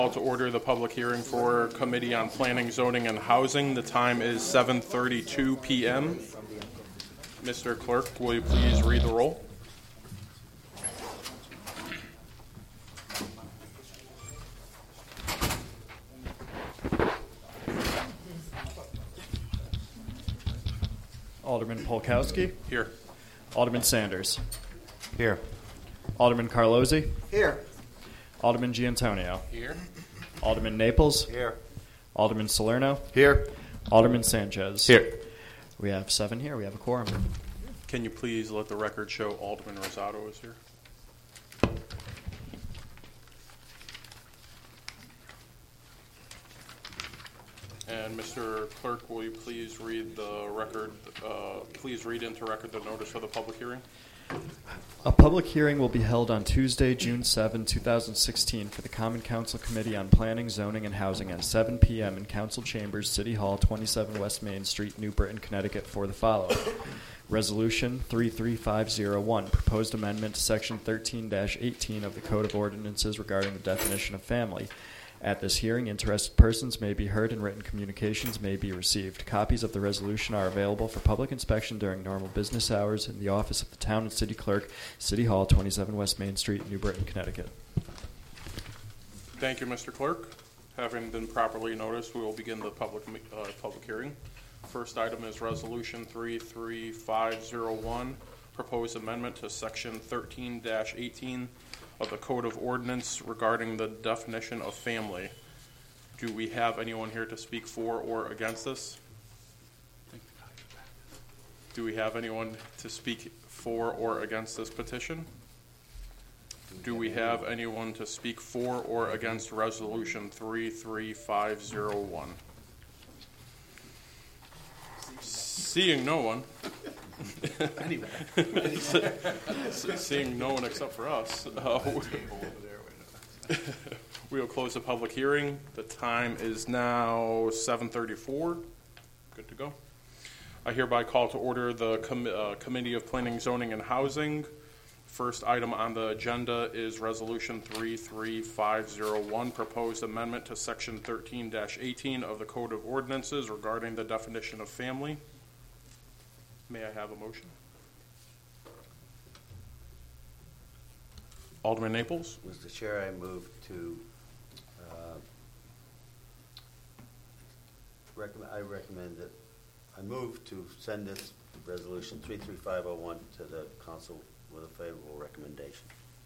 Call to order the public hearing for Committee on Planning, Zoning, and Housing. The time is 7:32 p.m. Mr. Clerk, will you please read the roll? Alderman Polkowski. Here. Alderman Sanders. Here. Alderman Carlozzi. Here. Alderman Giantonio. Here. Alderman Naples. Here. Alderman Salerno. Here. Alderman Sanchez. Here. We have 7 here. We have a quorum. Can you please let the record show Alderman Rosado is here? And Mr. Clerk, will you please read the record, please read into record the notice of the public hearing? A public hearing will be held on Tuesday, June 7, 2016 for the Common Council Committee on Planning, Zoning, and Housing at 7 p.m. in Council Chambers, City Hall, 27 West Main Street, New Britain, Connecticut for the following. Resolution 33501, Proposed Amendment to Section 13-18 of the Code of Ordinances regarding the definition of family. At this hearing, interested persons may be heard and written communications may be received. Copies of the resolution are available for public inspection during normal business hours in the office of the Town and City Clerk, City Hall, 27 West Main Street, New Britain, Connecticut. Thank you, Mr. Clerk. Having been properly noticed, we will begin the public hearing. First item is Resolution 33501, Proposed Amendment to Section 13-18 of the Code of Ordinance regarding the definition of family. Do we have anyone here to speak for or against this? Do we have anyone to speak for or against this petition? Do we have anyone to speak for or against Resolution 33501? Seeing no one. Seeing no one except for us, we will close the public hearing. The time is now 7:34. Good to go. I hereby call to order the Committee of Planning, Zoning, and Housing. First item on the agenda is Resolution 33501, Proposed Amendment to Section 13-18 of the Code of Ordinances regarding the definition of family. May I have a motion? Alderman Naples. Mr. Chair, I move to I move to send this resolution 33501 to the council with a favorable recommendation.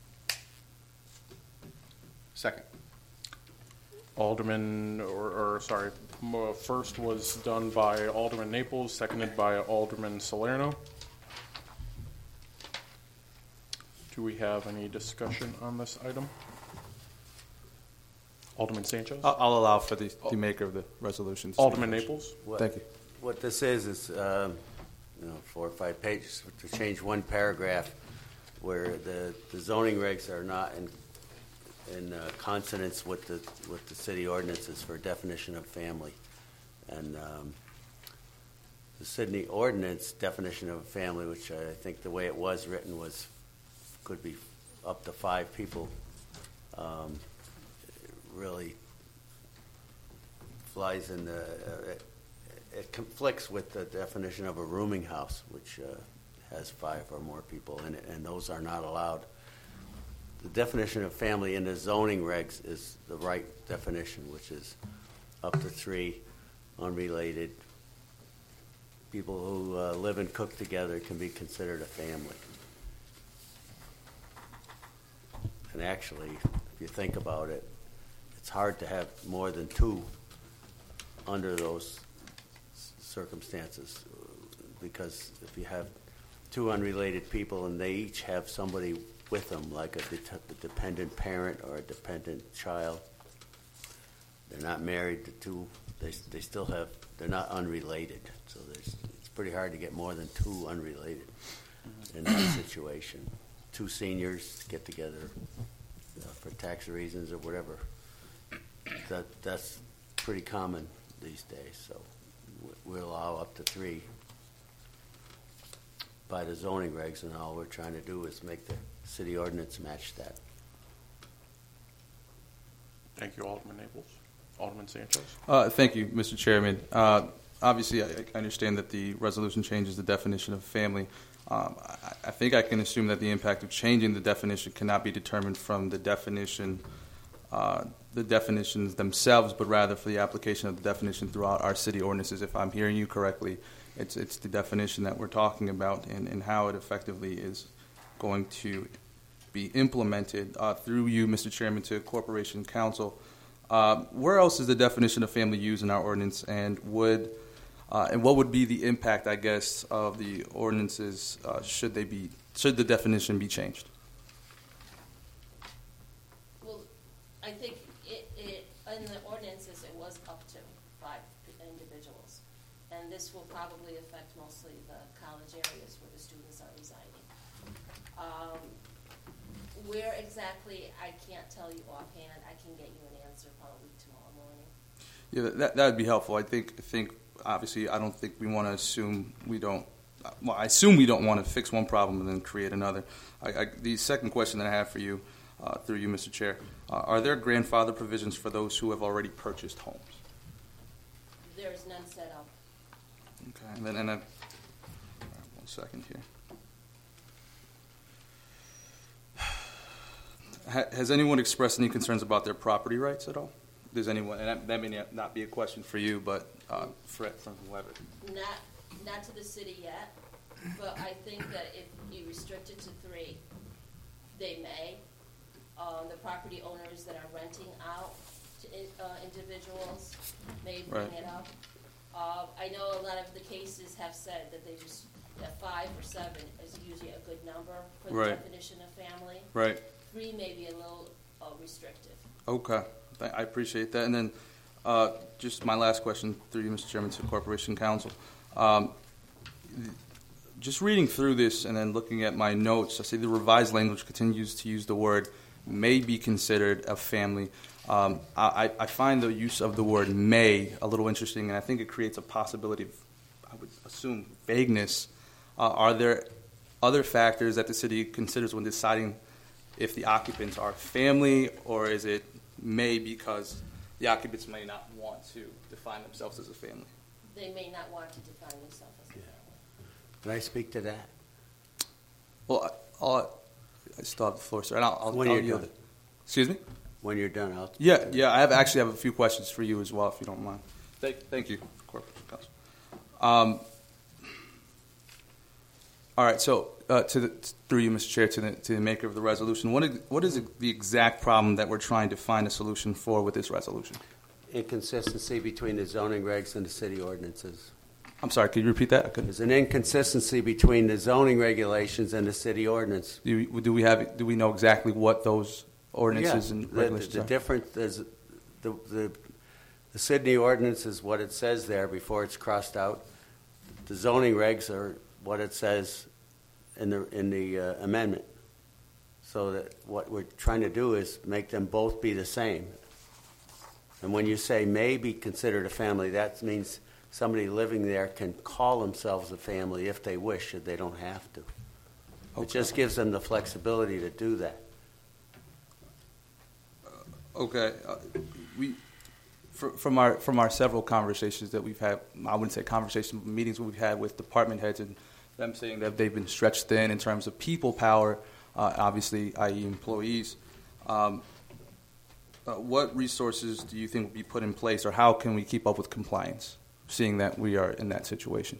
Second. Alderman, first was done by Alderman Naples, seconded by Alderman Salerno. Do we have any discussion on this item? Alderman Sanchez? I'll allow for the maker of the resolution. Alderman Naples? Thank you. What this is 4 or 5 pages to change one paragraph where the zoning regs are not in consonance with the city ordinances for definition of family. And the Sydney ordinance definition of a family, which I think the way it was written could be up to 5 people, really flies in it conflicts with the definition of a rooming house, which has 5 or more people in it, and those are not allowed. The definition of family in the zoning regs is the right definition, which is up to 3 unrelated people who live and cook together can be considered a family. And actually, if you think about it, it's hard to have more than 2 under those circumstances, because if you have 2 unrelated people and they each have somebody with them, like a dependent parent or a dependent child, they're not married to 2. They still have. They're not unrelated. So it's pretty hard to get more than 2 unrelated in that situation. 2 seniors get together for tax reasons or whatever. That's pretty common these days. So we allow up to 3 by the zoning regs, and all we're trying to do is make the city ordinance match that. Thank you, Alderman Naples. Alderman Sanchez. Thank you, Mr. Chairman. Obviously, I understand that the resolution changes the definition of family. I think I can assume that the impact of changing the definition cannot be determined from the definitions themselves, but rather for the application of the definition throughout our city ordinances. If I'm hearing you correctly, it's the definition that we're talking about and how it effectively is going to be implemented through you, Mr. Chairman, to Corporation Council. Where else is the definition of family used in our ordinance, and what would be the impact, I guess, of the ordinances should the definition be changed? Well, I think in the ordinances it was up to 5 individuals, and this will probably affect mostly the college areas where the students are residing. Where exactly, I can't tell you offhand. I can get you an answer probably tomorrow morning. Yeah, that would be helpful. I think obviously I don't think we want to assume we don't. Well, I assume we don't want to fix one problem and then create another. The second question that I have for you, through you, Mr. Chair, are there grandfather provisions for those who have already purchased homes? There is none set up. Okay, and then 1 second here. Has anyone expressed any concerns about their property rights at all? Does anyone, and that may not be a question for you, but from whoever. Not to the city yet, but I think that if you restrict it to 3, they may. The property owners that are renting out to individuals may bring it up. I know a lot of the cases have said that that 5 or 7 is usually a good number for the definition of family. Right. 3 may be a little restrictive. Okay, I appreciate that. And then just my last question through you, Mr. Chairman, to the Corporation Council. Just reading through this and then looking at my notes, I see the revised language continues to use the word may be considered a family. I find the use of the word may a little interesting, and I think it creates a possibility of, I would assume, vagueness. Are there other factors that the city considers when deciding if the occupants are family, or is it may because the occupants may not want to define themselves as a family? They may not want to define themselves as a family. Can I speak to that? Well, I still have the floor, sir, and I'll When you're yield done. it. Excuse me? When you're done, I'll... Yeah, I actually have a few questions for you as well, if you don't mind. Thank you, Corporation Council. All right, so through you, Mr. Chair, to the maker of the resolution, what is the exact problem that we're trying to find a solution for with this resolution? Inconsistency between the zoning regs and the city ordinances. I'm sorry, could you repeat that? I couldn't. There's an inconsistency between the zoning regulations and the city ordinance. Do we know exactly what those ordinances and regulations the are? difference is the Sydney ordinance is what it says there before it's crossed out. The zoning regs are what it says in the amendment. So that what we're trying to do is make them both be the same. And when you say may be considered a family, that means somebody living there can call themselves a family if they wish, if they don't have to. Okay. It just gives them the flexibility to do that. Okay, from our several conversations that we've had, I wouldn't say conversations, but meetings we've had with department heads and them saying that they've been stretched thin in terms of people power, obviously, i.e. employees. What resources do you think will be put in place, or how can we keep up with compliance, seeing that we are in that situation?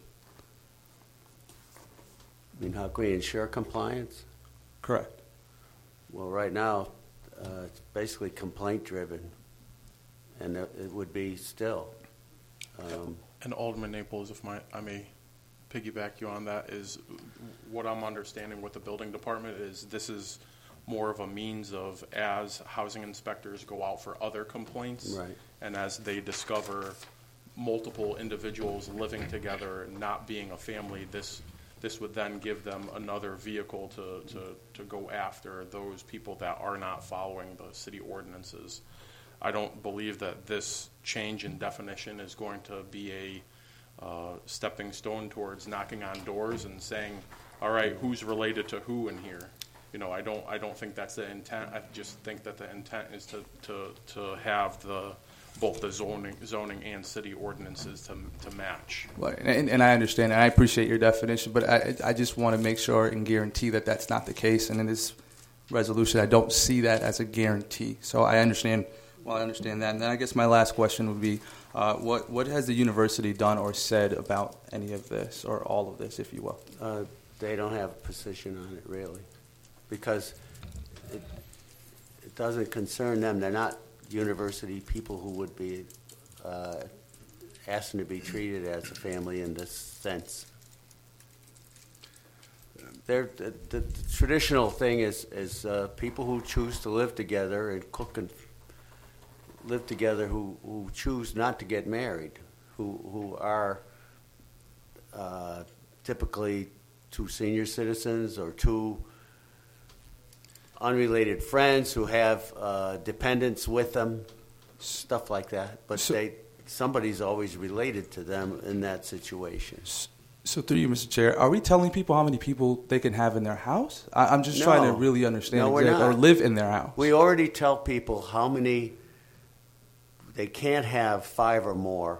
I mean, how can we ensure compliance? Correct. Well, right now, it's basically complaint-driven, and it would be still. And Alderman Naples, if I may piggyback you on that, is what I'm understanding with the building department is this is more of a means of, as housing inspectors go out for other complaints, Right. and as they discover multiple individuals living together, not being a family, this would then give them another vehicle to go after those people that are not following the city ordinances. I don't believe that this change in definition is going to be a stepping stone towards knocking on doors and saying, all right, who's related to who in here? I don't think that's the intent. I just think that the intent is to have both the zoning and city ordinances to match. Right. And I understand, and I appreciate your definition, but I just want to make sure and guarantee that that's not the case. And in this resolution, I don't see that as a guarantee. So I understand. Well, I understand that. And then I guess my last question would be, what has the university done or said about any of this or all of this, if you will? They don't have a position on it, really, because it doesn't concern them. They're not university people who would be asking to be treated as a family in this sense. The traditional thing is people who choose to live together and cook and live together who choose not to get married, who are typically two senior citizens or two unrelated friends who have dependents with them, stuff like that. But somebody's always related to them in that situation. So through you, Mr. Chair, are we telling people how many people they can have in their house? I'm just trying to really understand or live in their house. We already tell people how many. They can't have 5 or more.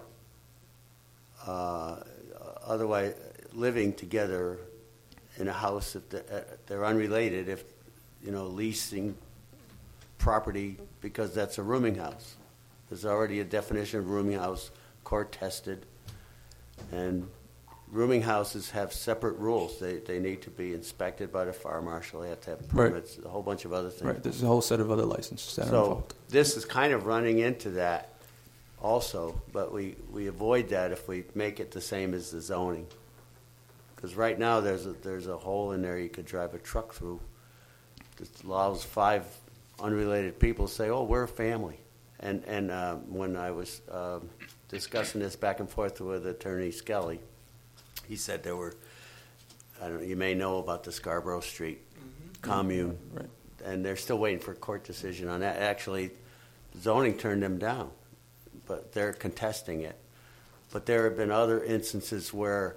Otherwise, living together in a house, if they're unrelated, if leasing property, because that's a rooming house. There's already a definition of rooming house, court tested, and rooming houses have separate rules. They need to be inspected by the fire marshal. They have to have permits, a whole bunch of other things. Right. There's a whole set of other licenses that are involved. This is kind of running into that also, but we avoid that if we make it the same as the zoning. Because right now there's a hole in there you could drive a truck through. It allows 5 unrelated people to say, "Oh, we're a family." And when I was discussing this back and forth with Attorney Skelly, he said there were, you may know about the Scarborough Street commune, right. And they're still waiting for a court decision on that. Actually, zoning turned them down, but they're contesting it. But there have been other instances where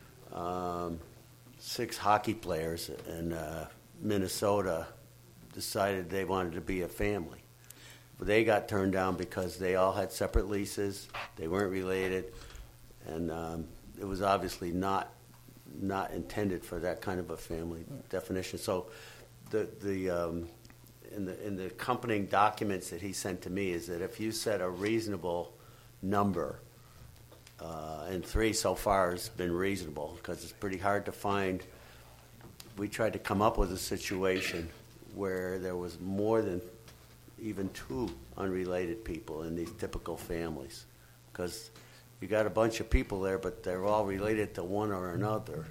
6 hockey players in Minnesota decided they wanted to be a family. But they got turned down because they all had separate leases, they weren't related, and it was obviously not intended for that kind of a family definition. So in the accompanying documents that he sent to me is that if you set a reasonable number, and 3 so far has been reasonable because it's pretty hard to find. We tried to come up with a situation where there was more than even 2 unrelated people in these typical families, because you got a bunch of people there, but they're all related to one or another.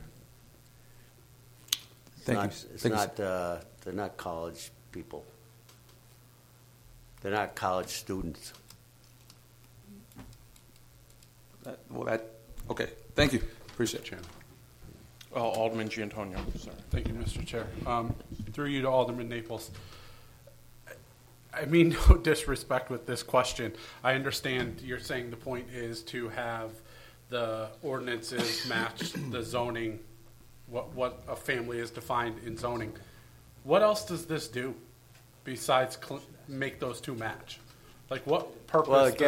They're not college people. They're not college students. Okay. Thank you. Appreciate it, Chairman. Alderman Giantonio, sorry. Thank you, Mr. Chair. Through you to Alderman Naples. I mean no disrespect with this question. I understand you're saying the point is to have the ordinances match the zoning, what a family is defined in zoning. What else does this do besides make those 2 match? Like what purpose? Well, it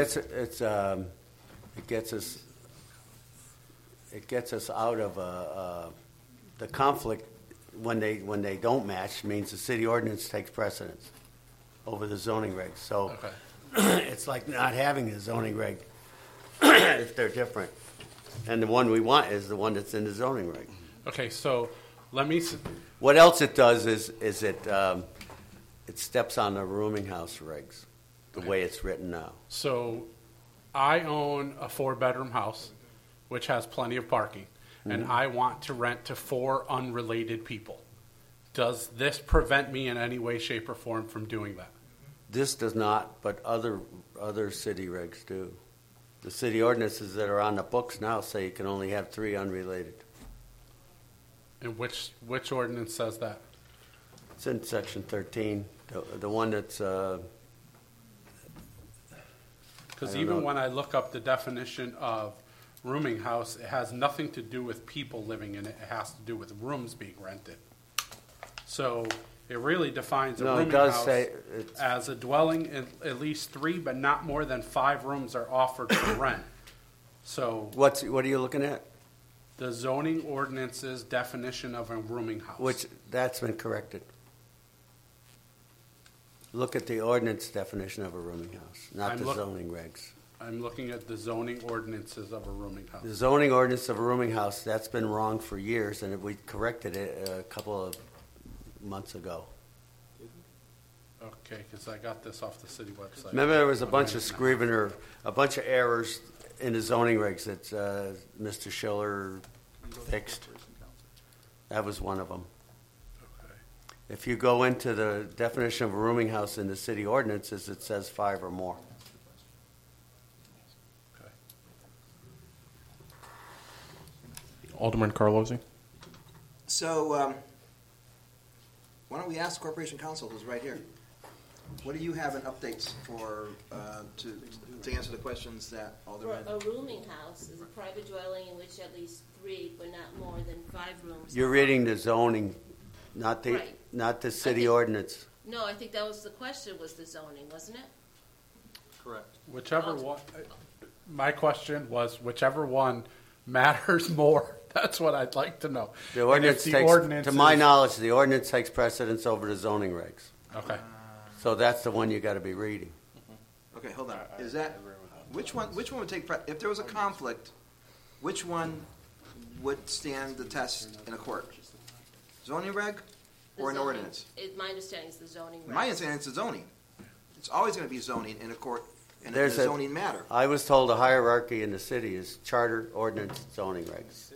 gets us out of the conflict when they don't match. Means the city ordinance takes precedence over the zoning regs. So it's like not having a zoning reg if they're different. And the one we want is the one that's in the zoning reg. Okay, so let me. What else it does is it steps on the rooming house regs the way it's written now. So I own a 4-bedroom house, which has plenty of parking, and I want to rent to 4 unrelated people. Does this prevent me in any way, shape, or form from doing that? This does not, but other city regs do. The city ordinances that are on the books now say you can only have 3 unrelated. And which ordinance says that? It's in section 13, the one that's. Because even when I look up the definition of rooming house, it has nothing to do with people living in it. It has to do with rooms being rented. So It really defines a No, it rooming does house say it's- as a dwelling in at least 3, but not more than 5 rooms are offered for rent. So What are you looking at? the zoning ordinance's definition of a rooming house. Which, that's been corrected. Look at the ordinance definition of a rooming house, not I'm the look- zoning regs. I'm looking at the zoning ordinances of a rooming house. The zoning ordinance of a rooming house, that's been wrong for years, and we corrected it a couple of months ago. Okay, because I got this off the city website. Remember, there was a bunch of scrivener, a bunch of errors in the zoning regs that Mr. Schiller fixed. That was one of them. Okay. If you go into the definition of a rooming house in the city ordinances, it says 5 or more. Okay. Alderman Carlosi? So, why don't we ask Corporation Counsel, who's right here? What do you have in updates for, to answer the questions that For Alderman? a rooming house is a private dwelling in which at least 3, but not more than 5 rooms. You're reading the zoning, not the Right. city think- ordinance. No, I think that was the question, was the zoning, wasn't it? Correct. Whichever one, my question was whichever one matters more. That's what I'd like to know. The ordinance And if the takes, ordinance to my is- knowledge, the ordinance takes precedence over the zoning regs. Okay. So that's the one you got to be reading. Okay, hold on. Is that, which one would take, if there was a conflict, which one would stand the test in a court? Zoning reg The or an zoning- ordinance? My understanding is the zoning. My regs. understanding is the zoning. It's always going to be zoning in a court, in a There's a- zoning matter. I was told the hierarchy in the city is charter, ordinance, zoning regs.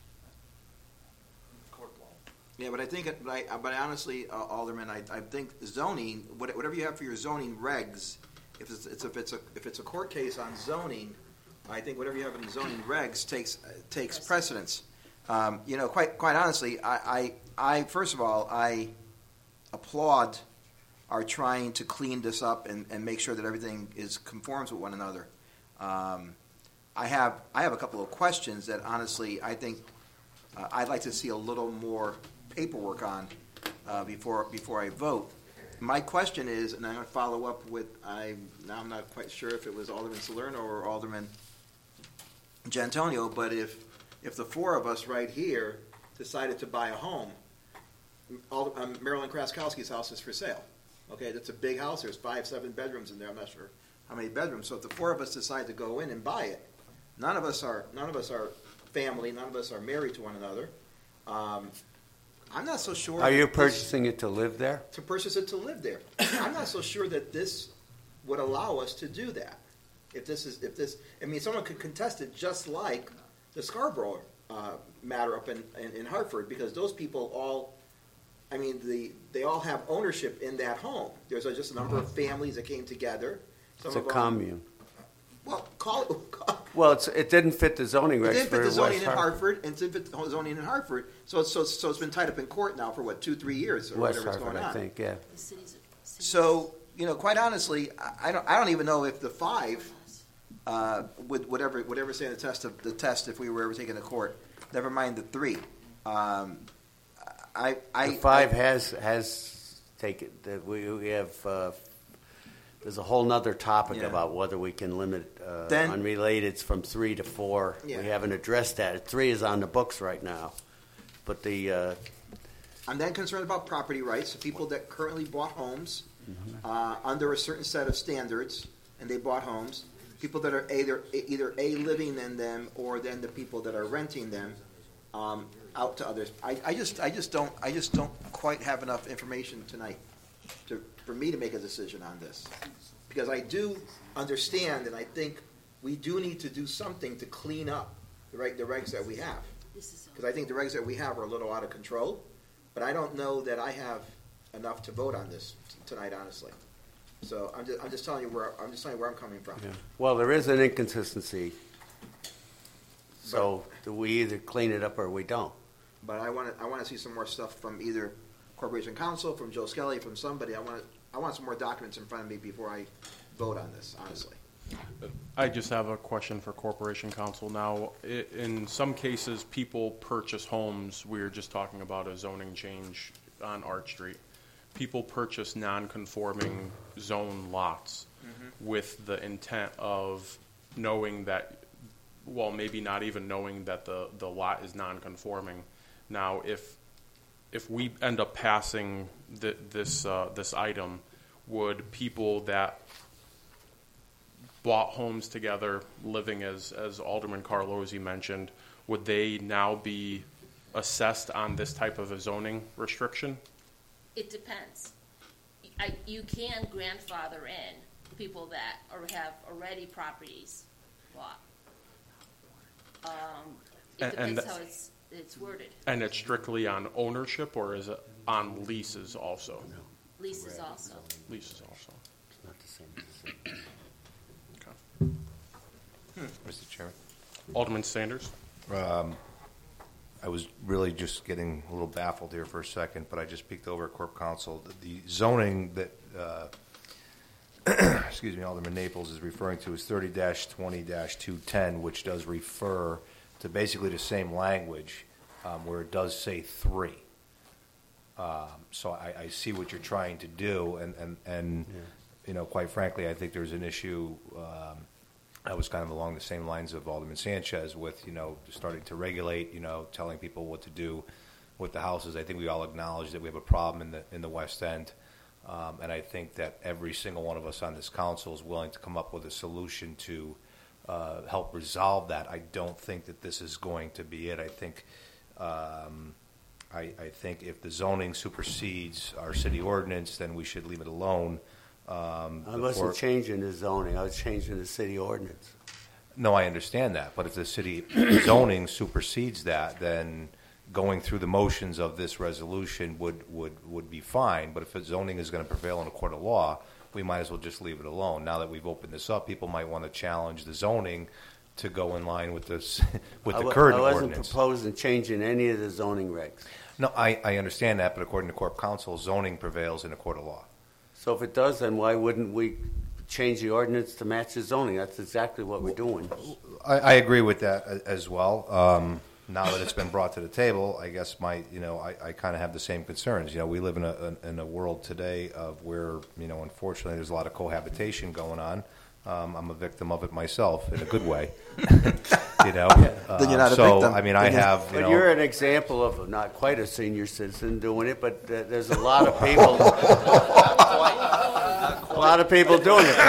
Yeah, but I think, but honestly, Alderman, I think zoning, whatever you have for your zoning regs, if it's a court case on zoning, I think whatever you have in the zoning regs takes precedence. Quite honestly, I first of all, I applaud our trying to clean this up and make sure that everything conforms with one another. I have a couple of questions that honestly I think I'd like to see a little more paperwork on before I vote. My question is, and I'm going to follow up with, I'm not quite sure if it was Alderman Salerno or Alderman Gentonio, but if the 4 of us right here decided to buy a home, Marilyn Kraskowski's house is for sale. Okay, that's a big house. There's 5-7 bedrooms in there. I'm not sure how many bedrooms. So if the 4 of us decide to go in and buy it, none of us are family. None of us are married to one another. I'm not so sure. Are you that purchasing it to live there? to purchase it to live there? I'm not so sure that this would allow us to do that. If this, I mean, someone could contest it just like the Scarborough matter up in Hartford, because those people all, I mean, they all have ownership in that home. There's just a number of families that came together. Some It's a of them- commune. Well, call it. Well, it didn't fit the zoning regs It didn't for fit the zoning West in Hartford, and it didn't fit the zoning in Hartford. So it's been tied up in court now for what, 2-3 years or West whatever's Hartford, going I on. think, yeah. The city's. So quite honestly, I don't even know if the 5 would whatever stand the test if we were ever taken to court. Never mind the 3. The 5 has taken, that we have, there's a whole nother topic Yeah. about whether we can limit Then- unrelateds from 3 to 4. Yeah. We haven't addressed that. 3 is on the books right now. But I'm then concerned about property rights. The people that currently bought homes under a certain set of standards, and they bought homes. People that are either living in them, or then the people that are renting them out to others. I just don't quite have enough information tonight for me to make a decision on this, because I do understand, and I think we do need to do something to clean up the regs that we have. Because I think the regs that we have are a little out of control, but I don't know that I have enough to vote on this tonight, honestly. So I'm just telling you where I'm coming from. well, there is an inconsistency. So we either clean it up or we don't. But I want to see some more stuff from either Corporation Counsel, from Joe Skelly, from somebody. I want some more documents in front of me before I vote on this, honestly. I just have a question for Corporation Counsel. Now, in some cases, people purchase homes. We were just talking about a zoning change on Arch Street. people purchase non-conforming zone lots with the intent of knowing that, well, maybe not even knowing that the lot is non-conforming. Now, if we end up passing this item, would people that bought homes together, living as Alderman Carlozzi mentioned, would they now be assessed on this type of a zoning restriction? It depends. You can grandfather in people that have already properties bought. It And depends how it's worded. And it's strictly on ownership, or is it on leases also? Leases also. Leases also. Not the same as the city. Okay. Mr. Chairman, Alderman Sanders? I was really just getting a little baffled here for a second, but I just peeked over at Corp Counsel. The zoning that, excuse me, Alderman Naples is referring to is 30-20-210, which does refer to basically the same language where it does say 3. So I see what you're trying to do, and you know, quite frankly, I think there's an issue. I was kind of along the same lines of Alderman Sanchez with, you know, starting to regulate, you know, telling people what to do with the houses. I think we all acknowledge that we have a problem in the West End, and I think that every single one of us on this council is willing to come up with a solution to help resolve that. I don't think that this is going to be it. I think I think if the zoning supersedes our city ordinance, then we should leave it alone. I wasn't changing the zoning. I was changing the city ordinance. No, I understand that. But if the city zoning supersedes that, then going through the motions of this resolution would be fine. But if the zoning is going to prevail in a court of law, we might as well just leave it alone. Now that we've opened this up, people might want to challenge the zoning to go in line with this with the current ordinance. I wasn't ordinance. proposing changing any of the zoning regs. No, I understand that, but according to Corp Counsel, zoning prevails in a court of law. So if it does, then why wouldn't we change the ordinance to match the zoning? That's exactly what we're doing. I agree with that as well. Now that it's been brought to the table, I guess I kind of have the same concerns. You know, we live in a world today of where, you know, unfortunately there's a lot of cohabitation going on. I'm a victim of it myself in a good way. You know, Then you're not a so victim. I mean, I have. But you're an example of not quite a senior citizen doing it, but there's a lot of people. A lot of people doing it.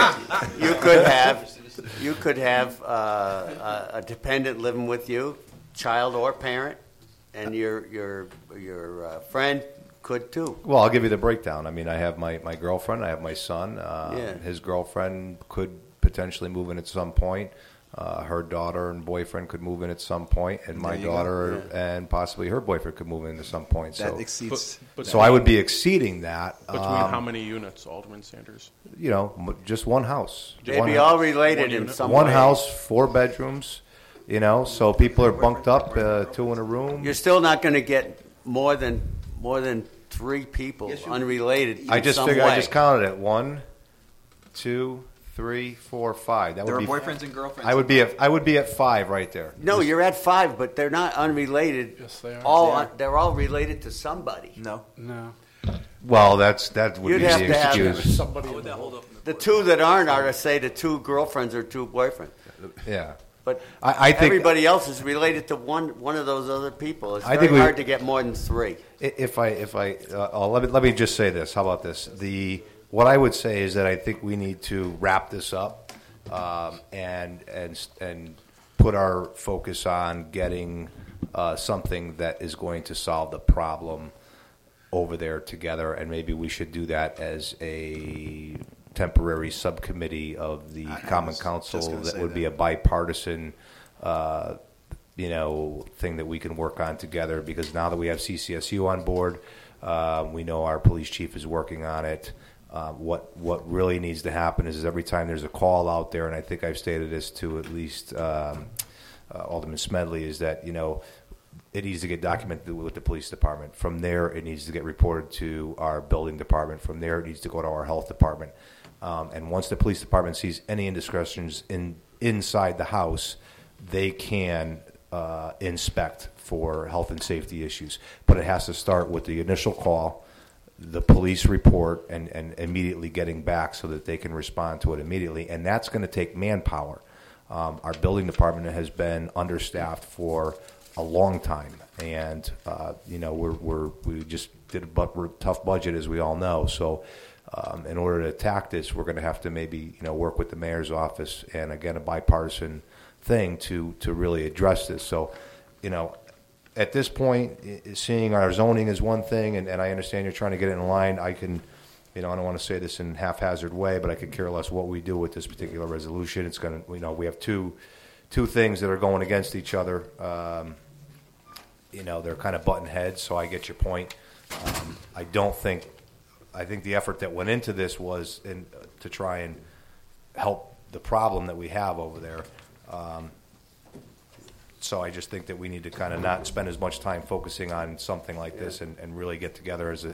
You could have a dependent living with you, child or parent, and your friend could too. Well, I'll give you the breakdown. I mean, I have my girlfriend, I have my son. His girlfriend could potentially move in at some point. Her daughter and boyfriend could move in at some point, and my daughter and possibly her boyfriend could move in at some point. That So, exceeds. so I would be exceeding that. Between how many units, Alderman Sanders? You know, just one house. They'd One be house. all related One in unit? some One way. house, 4 bedrooms. You know, so people are bunked up, 2 in a room. You're still not going to get more than 3 people unrelated. I in just some figured. way. I just counted it. 1, 2, 3, 4, 5. That There would are be. boyfriends and girlfriends. I would be at 5 right there. No, you're at 5, but they're not unrelated. Yes, they are. They're all related to somebody. No. No. Well, that would You'd be have the to have- excuse. Somebody. The 2 that aren't are to say the 2 girlfriends or 2 boyfriends. Yeah. But I think everybody else is related to one of those other people. It's I very think hard to get more than 3. let me just say this. How about this? What I would say is that I think we need to wrap this up and put our focus on getting something that is going to solve the problem over there together, and maybe we should do that as a temporary subcommittee of the Common Council that would be a bipartisan thing that we can work on together, because now that we have CCSU on board, we know our police chief is working on it. What really needs to happen is every time there's a call out there, and I think I've stated this to at least Alderman Smedley, is that, you know, it needs to get documented with the police department. From there, it needs to get reported to our building department. From there, it needs to go to our health department. And once the police department sees any indiscretions inside the house, they can inspect for health and safety issues. But it has to start with the initial call. the police report and immediately getting back so that they can respond to it immediately. And that's going to take manpower. Our building department has been understaffed for a long time. And, we just did a tough budget, as we all know. So in order to attack this, we're going to have to maybe, work with the mayor's office and, again, a bipartisan thing to really address this. So, at this point, seeing our zoning is one thing, and I understand you're trying to get it in line. I can, I don't want to say this in a haphazard way, but I could care less what we do with this particular resolution. It's going to, we have two things that are going against each other. They're kind of button heads, so I get your point. I think the effort that went into this was to try and help the problem that we have over there. So I just think that we need to kind of not spend as much time focusing on something like this and really get together as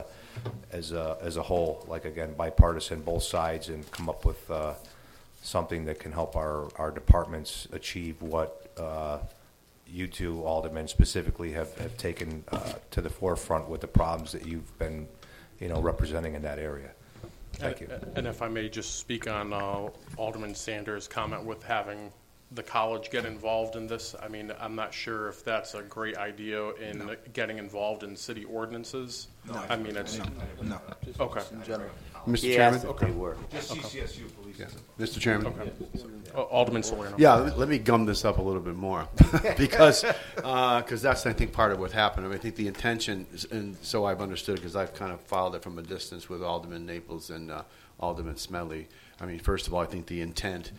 a whole, like, again, bipartisan, both sides, and come up with something that can help our departments achieve what you two aldermen specifically have taken to the forefront with the problems that you've been, representing in that area. Thank you. And if I may just speak on Alderman Sanders' comment with having the college get involved in this. I mean, I'm not sure if that's a great idea in getting involved in city ordinances. No. I mean, it's No. okay. In general. He Mr. asked Chairman? if they were. Just CCSU police. Yeah. Mr. Chairman? Alderman Salerno. Yeah, let me gum this up a little bit more because that's, I think, part of what happened. I mean, I think the intention, and so I've understood because I've kind of followed it from a distance with Alderman Naples and Alderman Smedley. I mean, first of all, I think the intent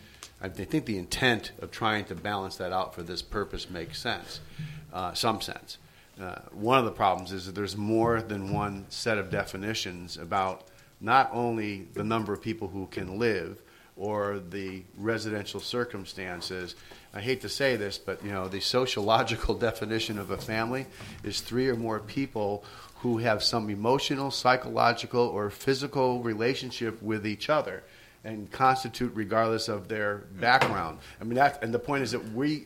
of trying to balance that out for this purpose makes sense, some sense. One of the problems is that there's more than one set of definitions about not only the number of people who can live or the residential circumstances. I hate to say this, but the sociological definition of a family is 3 or more people who have some emotional, psychological, or physical relationship with each other and constitute regardless of their background. I mean, and the point is that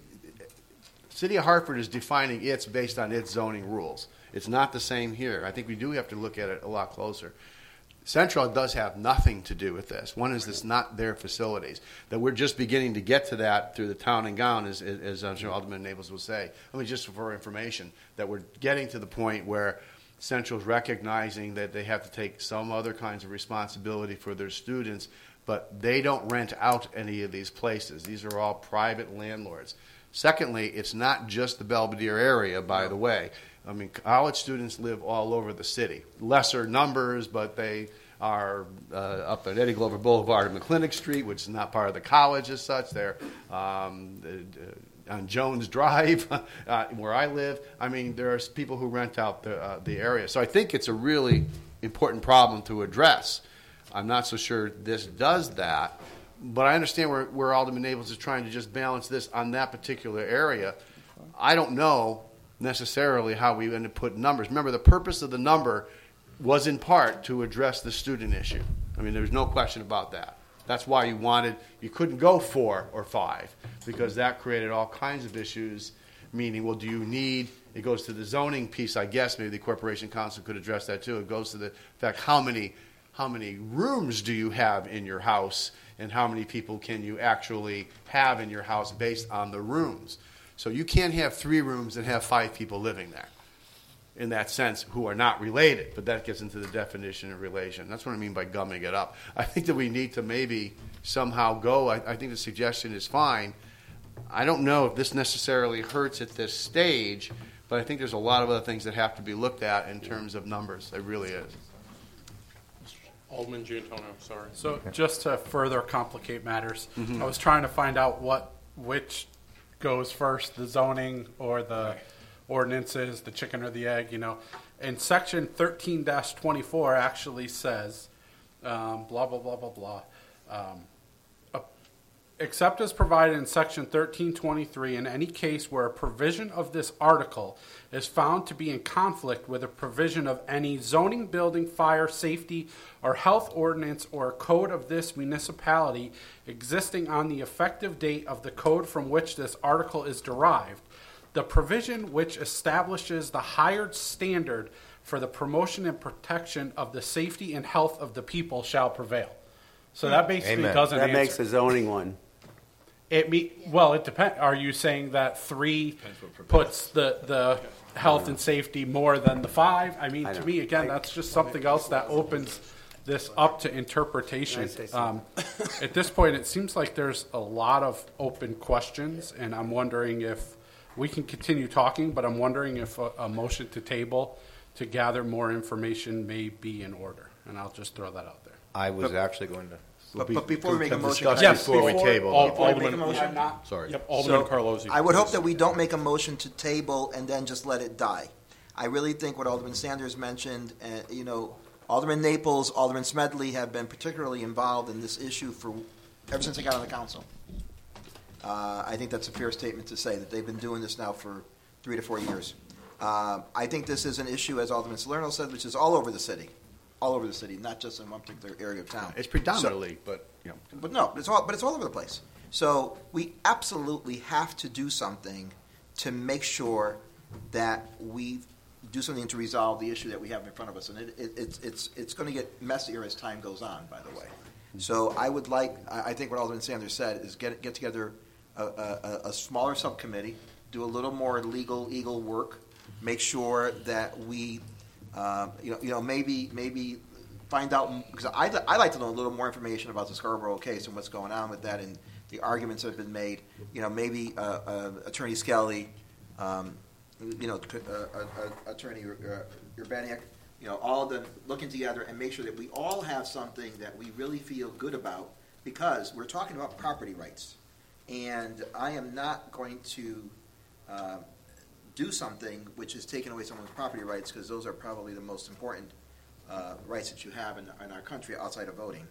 City of Hartford is defining its based on its zoning rules. It's not the same here. I think we do have to look at it a lot closer. Central does have nothing to do with this. One is it's not their facilities. That we're just beginning to get to that through the town and gown, as I'm sure Alderman Naples will say. Let me just for information, that we're getting to the point where Central's recognizing that they have to take some other kinds of responsibility for their students, but they don't rent out any of these places. These are all private landlords. Secondly, it's not just the Belvedere area, by the way. I mean, college students live all over the city. Lesser numbers, but they are up at Eddie Glover Boulevard and McClintock Street, which is not part of the college as such. They're on Jones Drive, where I live. I mean, there are people who rent out the area. So I think it's a really important problem to address. I'm not so sure this does that, but I understand where Alderman Naples is trying to just balance this on that particular area. I don't know necessarily how we end up putting numbers. Remember, the purpose of the number was in part to address the student issue. I mean, there's no question about that. That's why you couldn't go 4 or 5, because that created all kinds of issues, meaning, well, do you need, it goes to the zoning piece, I guess, maybe the Corporation Council could address that too. It goes to the fact, how many rooms do you have in your house, and how many people can you actually have in your house based on the rooms? So you can't have 3 rooms and have 5 people living there, in that sense, who are not related. But that gets into the definition of relation. That's what I mean by gumming it up. I think that we need to maybe somehow go. I think the suggestion is fine. I don't know if this necessarily hurts at this stage, but I think there's a lot of other things that have to be looked at in terms of numbers. There really is. Alderman Giantonio, sorry. So just to further complicate matters, I was trying to find out which goes first, the zoning or the ordinances, the chicken or the egg, And section 13-24 actually says, blah, blah, blah, blah, blah. Except as provided in section 1323, in any case where a provision of this article is found to be in conflict with a provision of any zoning, building, fire, safety, or health ordinance or code of this municipality existing on the effective date of the code from which this article is derived, the provision which establishes the hired standard for the promotion and protection of the safety and health of the people shall prevail. So that basically Amen. doesn't That answer. makes the zoning one. Well, it depends. Are you saying that 3 puts the health and safety more than the 5? I mean, I to don't- me, again, that's just something else that opens this up to interpretation. Can I say something? At this point, it seems like there's a lot of open questions, and I'm wondering if we can continue talking, but I'm wondering if a motion to table to gather more information may be in order, and I'll just throw that out there. I was actually going to. But before we make a motion, Discuss can I- before we table. before we make a Alderman, motion, I'm not, Sorry. yep, Alderman So, Carlozzi. I would hope please. that we don't make a motion to table and then just let it die. I really think what Alderman Sanders mentioned, Alderman Naples, Alderman Smedley have been particularly involved in this issue ever since they got on the council. I think that's a fair statement to say that they've been doing this now for 3 to 4 years. I think this is an issue, as Alderman Salerno said, which is all over the city, not just in one particular area of town. It's predominantly, but, But no, it's all over the place. So we absolutely have to do something to make sure that we do something to resolve the issue that we have in front of us, and it's going to get messier as time goes on. By the way, so I think what Alderman Sanders said is get together a smaller subcommittee, do a little more legal work, make sure that we maybe find out, because I'd like to know a little more information about the Scarborough case and what's going on with that and the arguments that have been made. Maybe Attorney Skelly, Attorney Urbaniak, all of them looking together and make sure that we all have something that we really feel good about, because we're talking about property rights. And I am not going to do something which is taking away someone's property rights, because those are probably the most important rights that you have in our country outside of voting.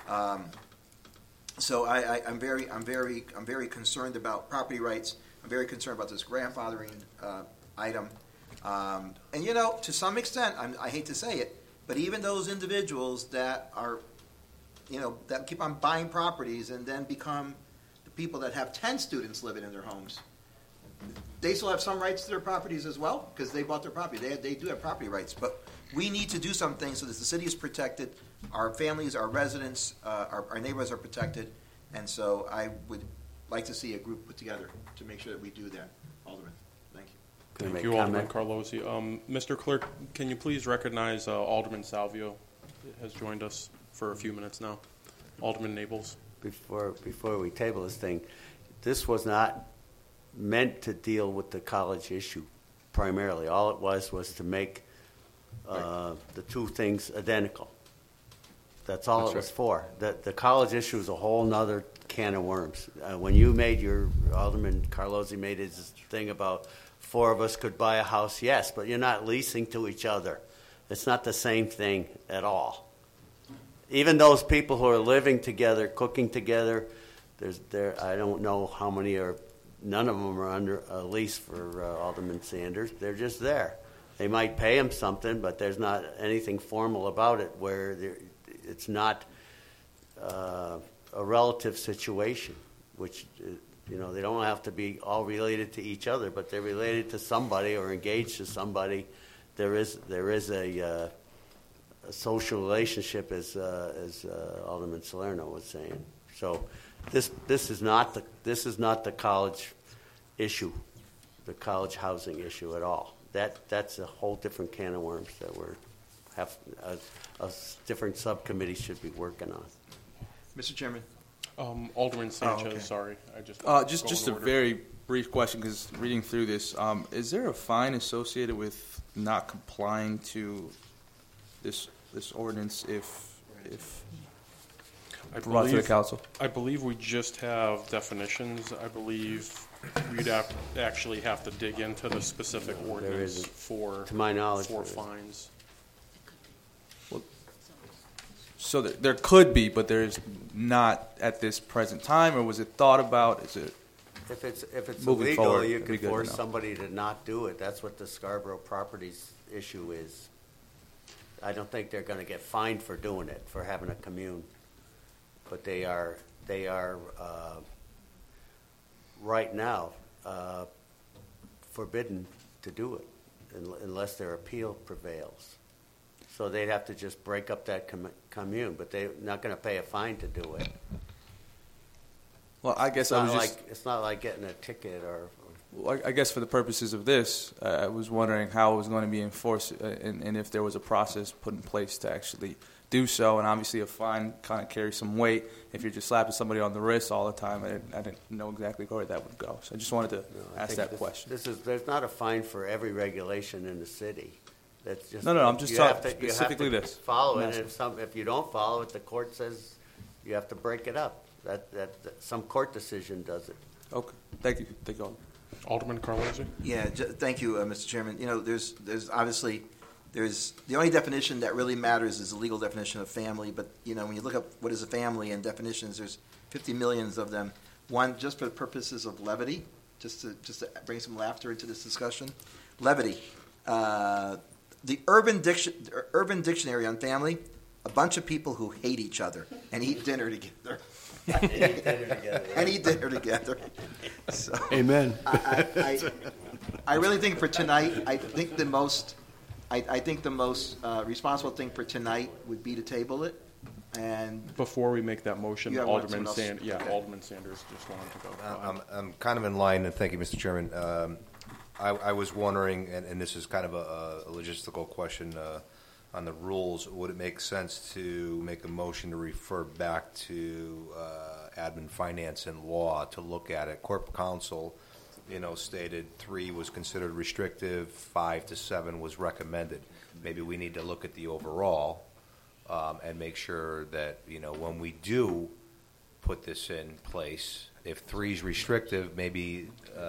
So I'm very concerned about property rights. I'm very concerned about this grandfathering item. And to some extent, I hate to say it, but even those individuals that are, that keep on buying properties and then become the people that have 10 students living in their homes, they still have some rights to their properties as well, because they bought their property. They do have property rights, but we need to do something so that the city is protected, our families, our residents, our neighbors are protected, and so I would like to see a group put together to make sure that we do that. Alderman, thank you. Can I Thank make you, a Alderman comment? Carlozzi. Mr. Clerk, can you please recognize Alderman Salvio has joined us for a few minutes now. Alderman Naples. Before we table this thing, this was not meant to deal with the college issue primarily. All it was to make the two things identical. That's all it was for. The college issue is a whole nother can of worms. When you made Alderman Carlozzi made his thing about 4 of us could buy a house, yes, but you're not leasing to each other. It's not the same thing at all. Even those people who are living together, cooking together, I don't know how many are. None of them are under a lease for Alderman Sanders. They're just there. They might pay him something, but there's not anything formal about it where it's not a relative situation, which, they don't have to be all related to each other, but they're related to somebody or engaged to somebody. There is a social relationship, as Alderman Salerno was saying. So this is not the college issue, the college housing issue at all. That's a whole different can of worms that a different subcommittee should be working on. Mr. Chairman. Alderman Sanchez, okay. sorry. Just a very brief question, because reading through this, is there a fine associated with not complying to this ordinance if brought to the council? I believe we just have definitions. I believe we'd actually have to dig into the specific ordinance isn't. for, To my knowledge, for there isn't. fines. So there could be, but there's not at this present time, or was it thought about? Is it? If it's Moving illegal, forward, you it'd be could good to force know. somebody to not do it. That's what the Scarborough Properties issue is. I don't think they're going to get fined for doing it, for having a commune, but they are right now forbidden to do it, unless their appeal prevails. So they'd have to just break up that commune, but they're not going to pay a fine to do it. Well, I guess It's not like getting a ticket or. Well, I guess for the purposes of this, I was wondering how it was going to be enforced and if there was a process put in place to actually do so. And obviously a fine kind of carries some weight if you're just slapping somebody on the wrist all the time. I didn't know exactly where that would go. So I just wanted to ask that question. There's not a fine for every regulation in the city. That's just, No, I'm just talking specifically you have to this. Follow it. And if you don't follow it, the court says you have to break it up. That some court decision does it. Okay. Thank you. Thank you all. Alderman Carlozzi? Yeah, thank you, Mr. Chairman. You know, there's obviously the only definition that really matters is the legal definition of family. But you know, when you look up what is a family and definitions, there's 50 million of them. One, just for the purposes of levity, just to bring some laughter into this discussion. Levity. The Urban Dictionary on family: a bunch of people who hate each other and eat dinner together. And eat dinner together. So, Amen. I really think for tonight, I think the most responsible thing for tonight would be to table it. And Before we make that motion, You have Alderman someone else? Sanders. Yeah, Okay. Alderman Sanders just wanted to go. Go ahead. I'm kind of in line, and thank you, Mr. Chairman. I was wondering, and this is kind of a logistical question on the rules, would it make sense to make a motion to refer back to admin, finance, and law to look at it? Corp Counsel, stated 3 was considered restrictive, 5 to 7 was recommended. Maybe we need to look at the overall and make sure that, when we do put this in place, if 3 is restrictive, maybe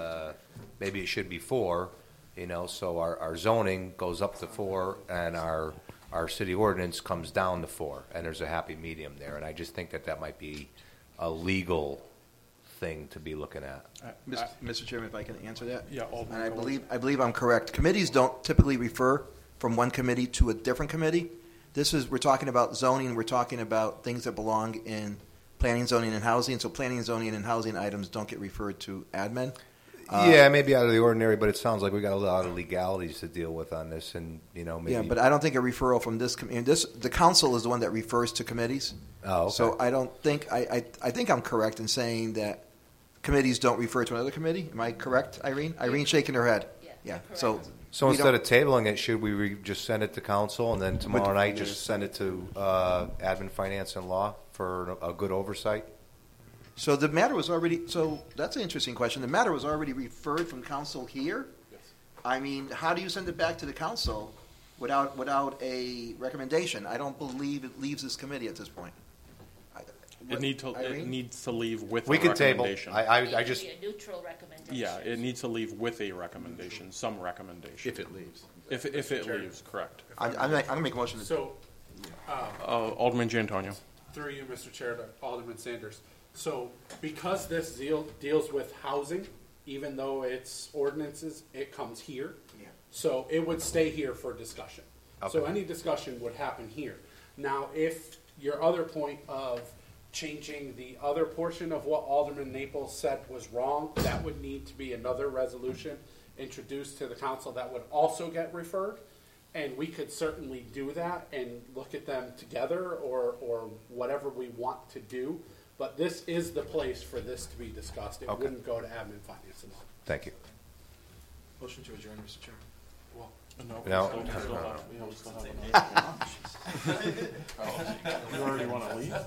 it should be 4, so our zoning goes up to 4 and our city ordinance comes down to 4, and there's a happy medium there. And I just think that might be a legal thing to be looking at. Mr. Chairman, if I can answer that. Yeah, Alderman And Carlozzi. I believe I'm correct. Committees don't typically refer from one committee to a different committee. We're talking about zoning. We're talking about things that belong in planning, zoning, and housing. So planning, zoning, and housing items don't get referred to admin. Yeah, maybe out of the ordinary, but it sounds like we got a lot of legalities to deal with on this, and maybe. Yeah, but I don't think a referral from this committee. The council is the one that refers to committees. Oh, okay. So I don't think I think I'm correct in saying that committees don't refer to another committee. Am I correct, Irene? Irene's shaking her head. Yeah, Yeah. So So we instead don't- of tabling it, should we just send it to council, and then tomorrow night just send it to admin, finance, and law for a good oversight? So the matter was already. So that's an interesting question. The matter was already referred from council here. Yes. I mean, how do you send it back to the council without a recommendation? I don't believe it leaves this committee at this point. It Irene? needs to leave with We a can table. recommendation. I just. Be a neutral recommendation. Yeah, it needs to leave with a recommendation, some recommendation. If it leaves. If it leaves, correct. I'm gonna make a motion. So, Alderman Giantonio. through you, Mr. Chair, to Alderman Sanders. So, because this deals with housing, even though it's ordinances, it comes here. Yeah. So it would stay here for discussion. So Okay. any discussion would happen here. Now, if your other point of changing the other portion of what Alderman Naples said was wrong, that would need to be another resolution introduced to the council that would also get referred. And we could certainly do that and look at them together or whatever we want to do. But this is the place for this to be discussed. It Okay. wouldn't go to admin, finance, and law. Thank you. Motion to adjourn, Mr. Chairman. No. We still have You already want to leave?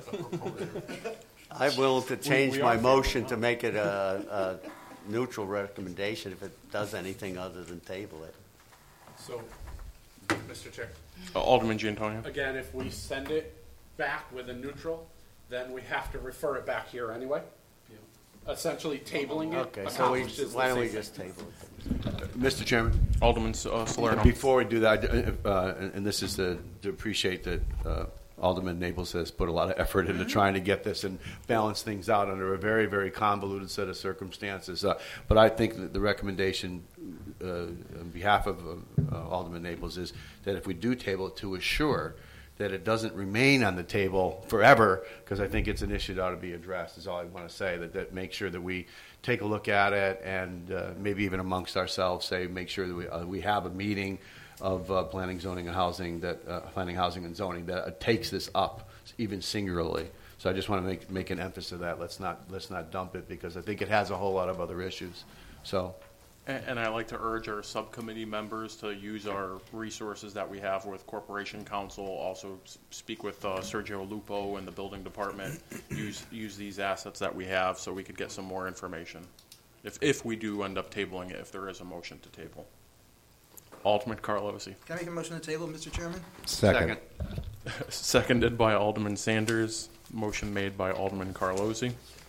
I'm willing to change we my are motion to make it a neutral recommendation if it does anything other than table it. So, Mr. Chair, Alderman Giantonio. again, if we send it back with a neutral, then we have to refer it back here anyway. Essentially tabling it Okay, so accomplishes the why don't we same thing. just table it? Mr. Chairman? Alderman Salerno. Before we do that, and this is to appreciate that Alderman Naples has put a lot of effort into trying to get this and balance things out under a very, very convoluted set of circumstances. But I think that the recommendation on behalf of Alderman Naples is that if we do table it, to assure that it doesn't remain on the table forever, because I think it's an issue that ought to be addressed, is all I want to say, that make sure that we take a look at it, and maybe even amongst ourselves say, make sure that we have a meeting of planning, zoning, and housing, planning, housing, and zoning, that takes this up, even singularly. So I just want to make an emphasis of that. Let's not dump it, because I think it has a whole lot of other issues. So. And I like to urge our subcommittee members to use our resources that we have with Corporation Council, also speak with Sergio Lupo and the building department, use these assets that we have so we could get some more information, if we do end up tabling it, if there is a motion to table. Alderman Carlosi. Can I make a motion to table, Mr. Chairman? Second. Seconded by Alderman Sanders. Motion made by Alderman Carlosi.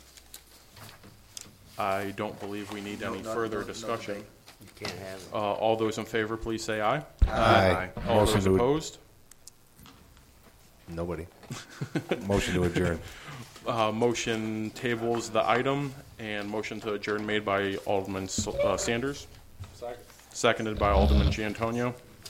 I don't believe we need any further discussion. You can't have it. All those in favor, please say aye. Aye. All Motion those to- opposed? Nobody. Motion to adjourn. Motion tables the item, and motion to adjourn made by Alderman Sanders. Seconded by Alderman Giantonio.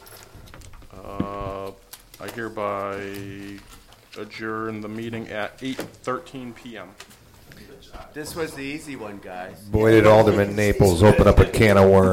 I hereby adjourn the meeting at 8:13 p.m. This was the easy one, guys. Boy, did Alderman Naples open up a can of worms.